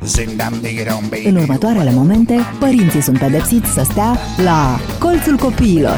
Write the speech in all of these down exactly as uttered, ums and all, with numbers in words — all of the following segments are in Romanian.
În următoarele momente, părinții sunt pedepsiți să stea la Colțul Copiilor.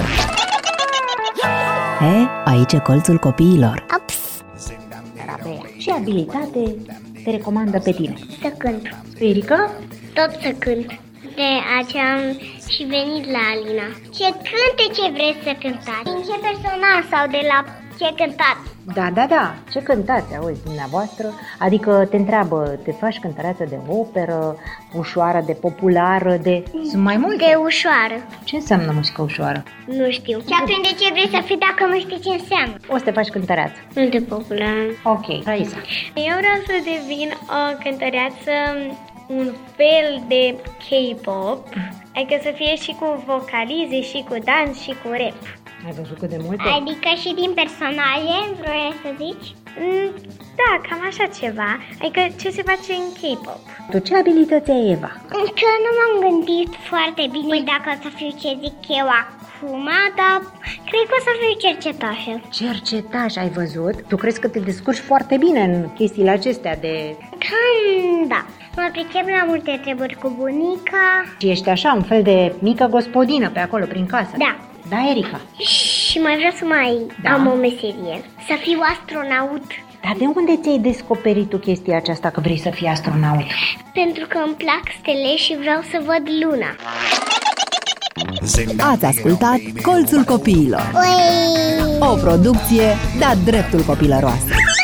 He, aici e Colțul Copiilor. Ups. Rabea, ce abilitate te recomandă pe tine? Să cânt. Erica? Tot să cânt. De aceea am și venit la Alina. Ce cântece vreți să cântați? Din ce personaj sau de la ce cântați? Da, da, da. Ce cântați, auzi, dumneavoastră? Adică te întreabă, te faci cântăreață de operă, ușoară, de populară, de... Sunt mai multe? De ușoară. Ce înseamnă muzică ușoară? Nu știu. Ce aprinde ce vrei să fii dacă nu știi ce înseamnă? O să te faci cântăreață. Nu de popular. Ok, Raisa. Eu vreau să devin o cântăreață, un fel de K-pop, adică să fie și cu vocalize, și cu dans, și cu rap. Ai văzut cât de multe? Adică și din personaje, vrei să zici? Mm, Da, cam așa ceva, adică ce se face în K-pop. Tu ce abilități ai, Eva? Încă nu m-am gândit foarte bine păi dacă o să fiu ce zic eu acum, dar cred că o să fiu cercetașă. Cercetaș, ai văzut? Tu crezi că te descurci foarte bine în chestiile acestea de... Cam, da. Mă pricep la multe treburi cu bunica. Și ești așa, un fel de mică gospodină pe acolo, prin casă. Da. Da, Erica? Și mai vreau să mai Da. am o meserie. Să fiu astronaut. Dar de unde ți-ai descoperit tu chestia aceasta că vrei să fii astronaut? Pentru că îmi plac stele și vreau să văd luna. Ați ascultat Colțul Copiilor, Ui! o producție de-a dreptul copilăroasă.